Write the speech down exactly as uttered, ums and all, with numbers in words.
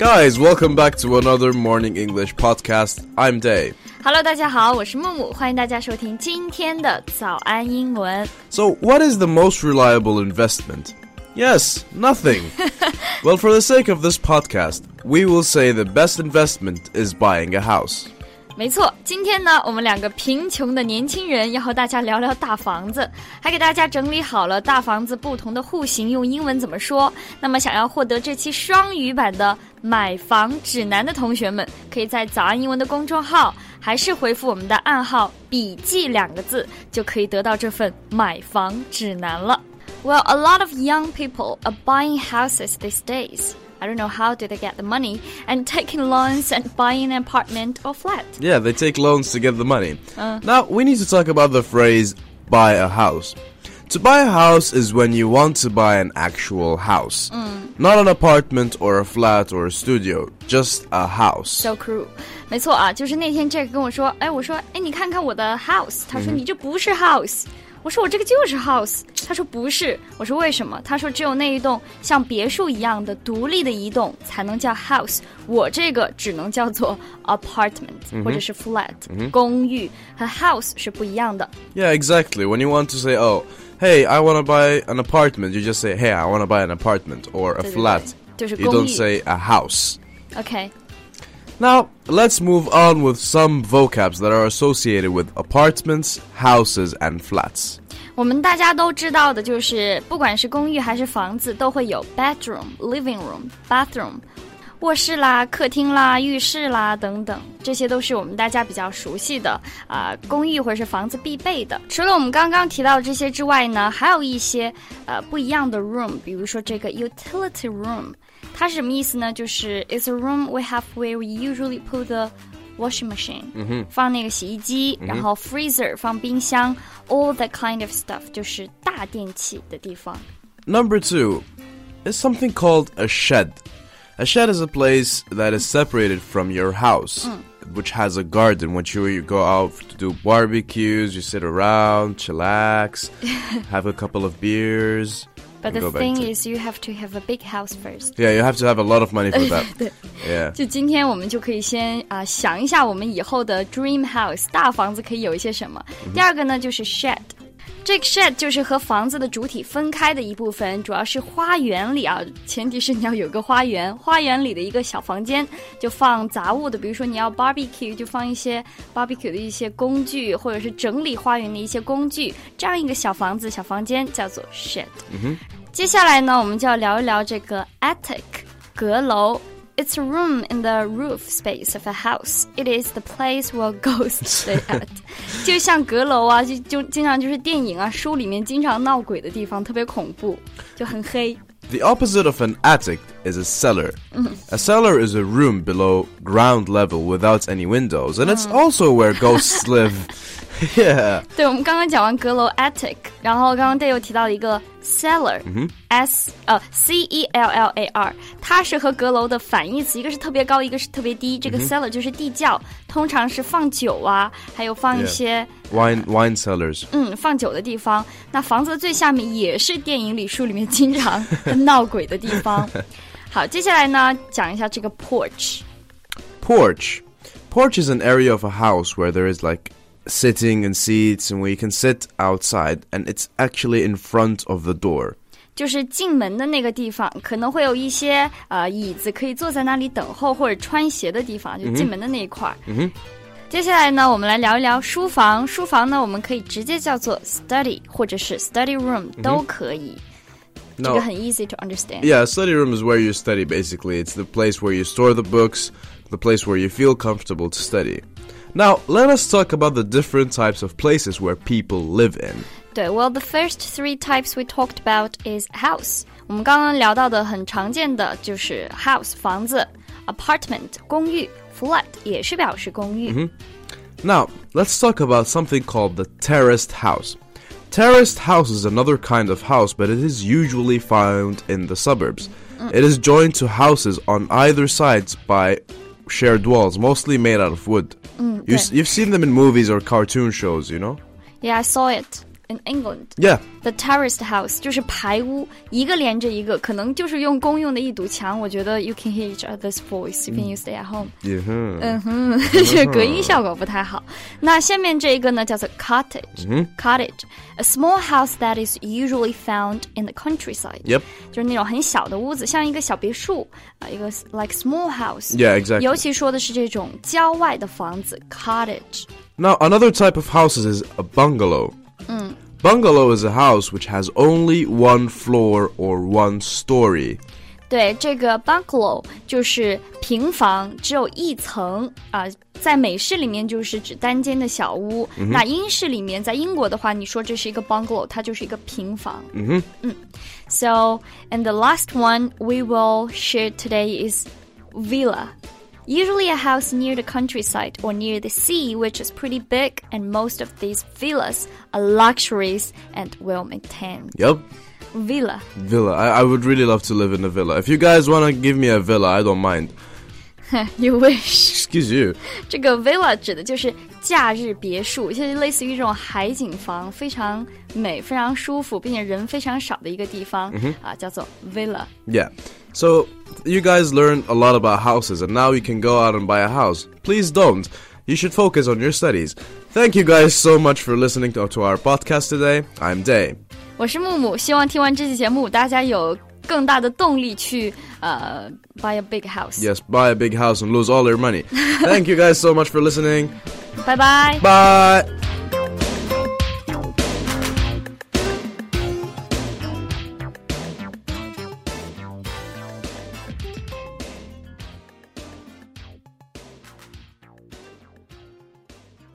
Guys, welcome back to another Morning English podcast. I'm Day.Hello, 大家好，我是木木，欢迎大家收听今天的早安英文。 So, what is the most reliable investment? Yes, nothing. Well, for the sake of this podcast, we will say the best investment is buying a house. 没错，今天呢，我们两个贫穷的年轻人要和大家聊聊大房子，还给大家整理好了大房子不同的户型用英文怎么说。那么想要获得这期双语版的买房指南的同学们，可以在早安英文的公众号还是回复我们的暗号笔记两个字，就可以得到这份买房指南了。Well, a lot of young people are buying houses these days.I don't know how do they get the money and taking loans and buying an apartment or flat. Yeah, they take loans to get the money. Uh. Now, we need to talk about the phrase, buy a house. To buy a house is when you want to buy an actual house. Mm. Not an apartment or a flat or a studio, just a house. So cool. 没错啊，就是那天Jack跟我说，哎，我说，哎，你看看我的 house。他说，你这不是 house。我说我这个就是 house， 他说不是，我说为什么？他说只有那一栋像别墅一样的独立的一栋才能叫 house， 我这个只能叫做 apartment、mm-hmm. 或者是 flat、mm-hmm. 公寓和 house 是不一样的。 Yeah, exactly. When you want to say, oh, hey, I want to buy an apartment, you just say, hey, I want to buy an apartment or a 对对对 flat. 就是公寓。 You don't say a house. Okay.Now, let's move on with some vocabs that are associated with apartments, houses, and flats. 我们大家都知道的就是，不管是公寓还是房子，都会有 bedroom, living room, bathroom, 卧室啦、客厅啦、浴室啦等等，这些都是我们大家比较熟悉的啊、呃，公寓或者是房子必备的。除了我们刚刚提到的这些之外呢，还有一些呃不一样的 room， 比如说这个 utility room。它是什么意思呢？就是 It's a room we have where we usually put the washing machine、mm-hmm. 放那个洗衣机、mm-hmm. 然后 freezer 放冰箱 all that kind of stuff 就是大电器的地方。 Number two is something called a shed. A shed is a place that is separated from your house、mm. which has a garden. When you, you go out to do barbecues, you sit around, chillax, have a couple of beers.But the thing is, you have to have a big house first. Yeah, you have to have a lot of money for that. Yeah. 就今天我们就可以先啊、呃、想一下我们以后的 dream house 大房子可以有一些什么。第二个呢就是 shed。这个 shed 就是和房子的主体分开的一部分，主要是花园里啊，前提是你要有个花园，花园里的一个小房间，就放杂物的，比如说你要 barbecue 就放一些 barbecue 的一些工具，或者是整理花园的一些工具，这样一个小房子小房间叫做 shed、嗯、接下来呢我们就要聊一聊这个 attic 阁楼。It's a room in the roof space of a house. It is the place where ghosts stay at. 就像阁楼啊，就就经常就是电影啊、书里面经常闹鬼的地方，特别恐怖，就很黑。 The opposite of an attic is a cellar. Mm-hmm. A cellar is a room below ground level without any windows, and it's also where ghosts live. Yeah. 对，我们刚刚讲完阁楼 attic， 然后刚刚 Dave 又提到了一个 cellar、mm-hmm. S 呃 C E L L A R， 它是和阁楼的反义词，一个是特别高，一个是特别低。这个 cellar 就是地窖，通常是放酒啊，还有放一些、 yeah. wine wine cellars。 嗯，放酒的地方。那房子的最下面也是电影里、书里面经常闹鬼的地方。好，接下来呢，讲一下这个 porch。 Porch. Porch is an area of a house where there is like sitting and seats and where you can sit outside and it's actually in front of the door. 就是进门的那个地方可能会有一些呃椅子可以坐在那里等候或者穿鞋的地方，就进门的那一块。 嗯， 接下来呢我们来聊一聊书房。书房呢我们可以直接叫做 study 或者是 study room、嗯、都可以。这个很 easy to understand. Yeah, study room is where you study basically. It's the place where you store the books, the place where you feel comfortable to study. Now, let us talk about the different types of places where people live in. 对 well, the first three types we talked about is house. 我们刚刚聊到的很常见的就是 house 房子 apartment 公寓 flat 也是表示公寓。 Mm-hmm. Now, let's talk about something called the terraced house. Terraced house is another kind of house, but it is usually found in the suburbs. Mm. It is joined to houses on either sides by shared walls, mostly made out of wood. Mm, you, you've seen them in movies or cartoon shows, you know? Yeah, I saw it. in England. Yeah. The terraced house 就是排屋，一个连着一个，可能就是用公用的一堵墙。我觉得 you can hear each other's voice when you stay at home. 嗯哼，这隔音效果不太好。那下面这一个呢，叫做 cottage。cottage，a small house that is usually found in the countryside. Yep. 就是那种很小的屋子，像一个小别墅啊，一个 like small house. Yeah, exactly. 尤其说的是这种郊外的房子 cottage. Now, another type of houses is a bungalow. 嗯。 Bungalow is a house which has only one floor or one story. 对，这个 bungalow 就是平房，只有一层啊、呃。在美式里面就是指单间的小屋，嗯、那英式里面，在英国的话，你说这是一个 bungalow， 它就是一个平房。 嗯哼， 嗯。So, and the last one we will share today is villa.Usually a house near the countryside or near the sea, which is pretty big, and most of these villas are luxuries and well maintained. Yep. Villa. Villa. I, I would really love to live in a villa. If you guys want to give me a villa, I don't mind. You wish. Excuse you. 这个 villa 指的就是假日别墅，就是类似于这种海景房，非常美、非常舒服，并且人非常少的一个地方、mm-hmm. 啊，叫做 villa. Yeah. So, you guys learned a lot about houses, and now you can go out and buy a house. Please don't. You should focus on your studies. Thank you guys so much for listening to, to our podcast today. I'm Day. 我是木木，希望听完这期节目，大家有更大的动力去呃 buy a big house. Yes, buy a big house and lose all your money. Thank you guys so much for listening. Bye bye. Bye.